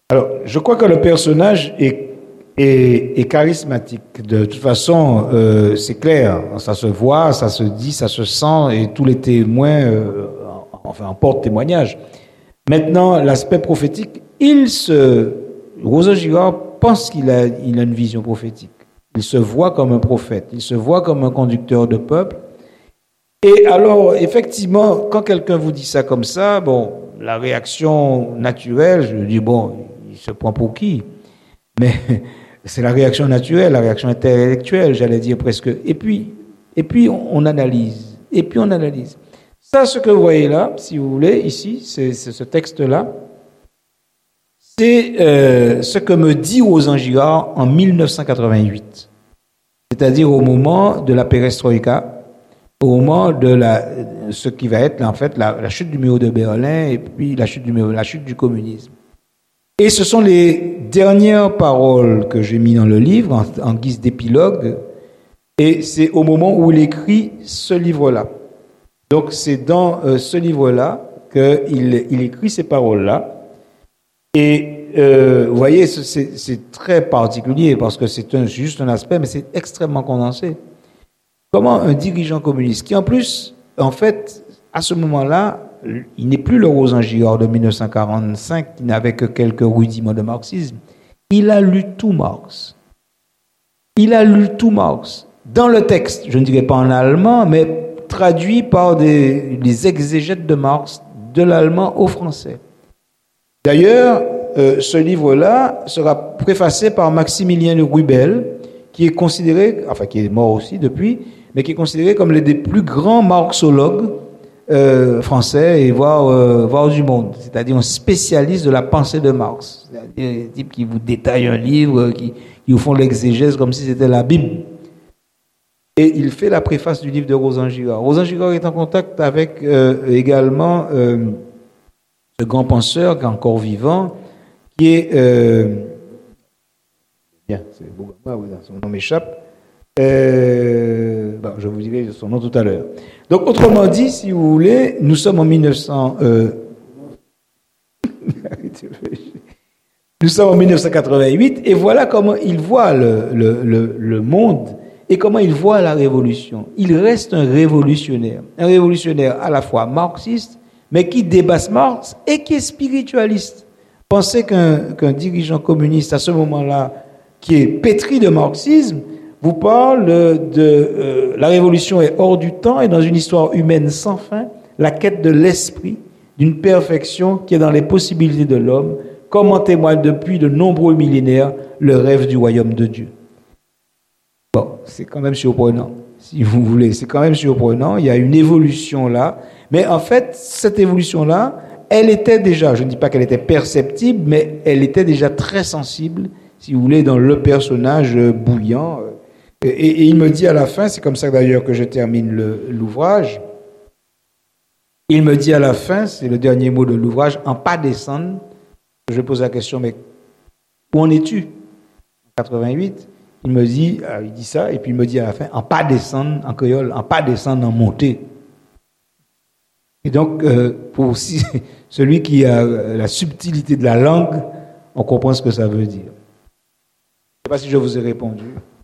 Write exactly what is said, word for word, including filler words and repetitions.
Alors, je crois que le personnage est, est, est charismatique. De toute façon, euh, c'est clair, ça se voit, ça se dit, ça se sent, et tous les témoins, euh, enfin, en portent témoignage. Maintenant, l'aspect prophétique, il se... Rosa Girard pense qu'il a, il a une vision prophétique. Il se voit comme un prophète, il se voit comme un conducteur de peuple. Et alors, effectivement, quand quelqu'un vous dit ça comme ça, bon, la réaction naturelle, je dis, bon, il se prend pour qui? Mais c'est la réaction naturelle, la réaction intellectuelle, j'allais dire presque. Et puis, et puis on, on analyse, et puis on analyse. Ça, ce que vous voyez là, si vous voulez, ici, c'est, c'est ce texte-là, c'est euh, ce que me dit Rosa Girard en dix-neuf cent quatre-vingt-huit, c'est-à-dire au moment de la perestroïka, au moment de la, ce qui va être en fait la, la chute du mur de Berlin et puis la chute du mur, la chute du communisme. Et ce sont les dernières paroles que j'ai mis dans le livre en, en guise d'épilogue, et c'est au moment où il écrit ce livre-là. Donc c'est dans euh, ce livre-là qu'il il écrit ces paroles-là. Et euh, vous voyez, c'est, c'est très particulier parce que c'est un, juste un aspect, mais c'est extrêmement condensé. Comment un dirigeant communiste, qui en plus, en fait, à ce moment-là, il n'est plus le Rosa Girard de dix-neuf cent quarante-cinq, qui n'avait que quelques rudiments de marxisme, il a lu tout Marx. Il a lu tout Marx. Dans le texte, je ne dirais pas en allemand, mais traduit par des, des exégètes de Marx, de l'allemand au français. D'ailleurs, euh, ce livre-là sera préfacé par Maximilien Rubel, qui est considéré, enfin qui est mort aussi depuis, mais qui est considéré comme l'un des plus grands marxologues euh, français et voire, euh, voire du monde, c'est-à-dire un spécialiste de la pensée de Marx, c'est-à-dire un type qui vous détaille un livre, qui, qui vous font l'exégèse comme si c'était la Bible. Et il fait la préface du livre de Rosa Girard. Rosa Girard est en contact avec euh, également euh, ce grand penseur qui est encore vivant, qui est... Euh, bien, c'est Bourgois, oui, son nom m'échappe. Euh, bon, je vous dirai son nom tout à l'heure. Donc, autrement dit, si vous voulez, nous sommes en dix-neuf cents... Euh, nous sommes en dix-neuf cent quatre-vingt-huit, et voilà comment il voit le, le, le, le monde et comment il voit la révolution. Il reste un révolutionnaire, un révolutionnaire à la fois marxiste, mais qui dépasse Marx et qui est spiritualiste. Pensez qu'un, qu'un dirigeant communiste à ce moment-là, qui est pétri de marxisme, vous parle de, de euh, la révolution est hors du temps et dans une histoire humaine sans fin, la quête de l'esprit, d'une perfection qui est dans les possibilités de l'homme, comme en témoigne depuis de nombreux millénaires le rêve du royaume de Dieu. Bon, c'est quand même surprenant, si vous voulez, c'est quand même surprenant, il y a une évolution là, mais en fait, cette évolution-là, elle était déjà, je ne dis pas qu'elle était perceptible, mais elle était déjà très sensible, si vous voulez, dans le personnage bouillant. Et, et il me dit à la fin, c'est comme ça d'ailleurs que je termine le, l'ouvrage, il me dit à la fin, c'est le dernier mot de l'ouvrage, en pas descendre, je pose la question, mais où en es-tu? En quatre-vingt-huit, il me dit, il dit ça, et puis il me dit à la fin, en pas descendre, en créole, en pas descendre, en monter. Et donc, euh, pour aussi, celui qui a la subtilité de la langue, on comprend ce que ça veut dire. Je ne sais pas si je vous ai répondu.